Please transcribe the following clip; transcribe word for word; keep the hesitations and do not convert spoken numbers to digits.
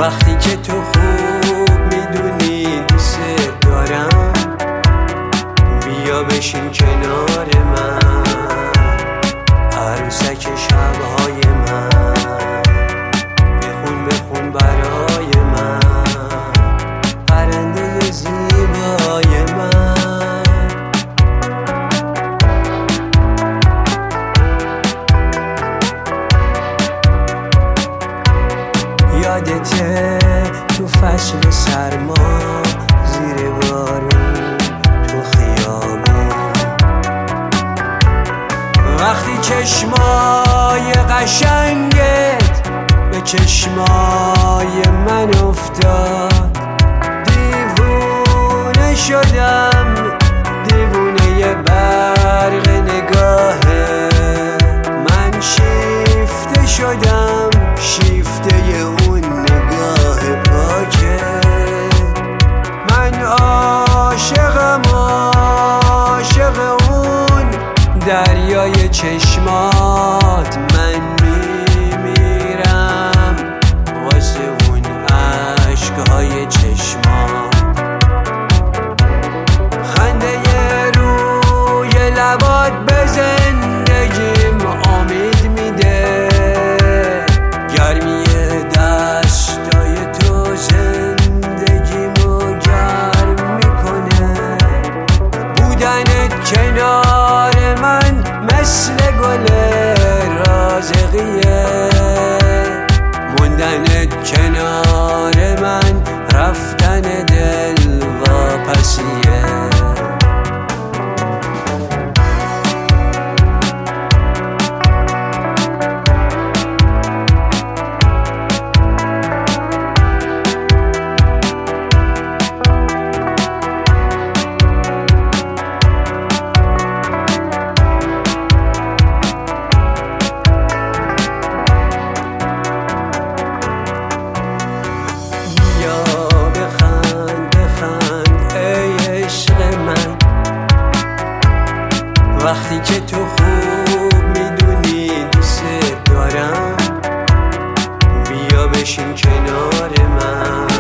وقتی که تو خوب میدونی دوست دارم، بیا بشین کنار من، عروسک شبهای من، بخون بخون برای من، پرنده زیبای من. یادته تو فصل سرما زیر بارون تو خیابون، وقتی چشمای قشنگت به چشمای من افتاد، دیوونه شدم، دیوونه ی برق نگاهه من، شیفته شدم، شیفته ی اون نگاه پاکه. من عاشقم، عاشق اون دریای چشمات، من میمیرم واسه اون عشقهای چشمات. خنده ی روی لبات به زندگیم امید میده، گرمی دستای تو زندگیمو گرم میکنه. بودنت کنار من مثل گل رازقیه، موندنت کنار من رفتن دل واپسیه. وقتی که تو خوب میدونی دوست دارم، بیا بشین کنار من،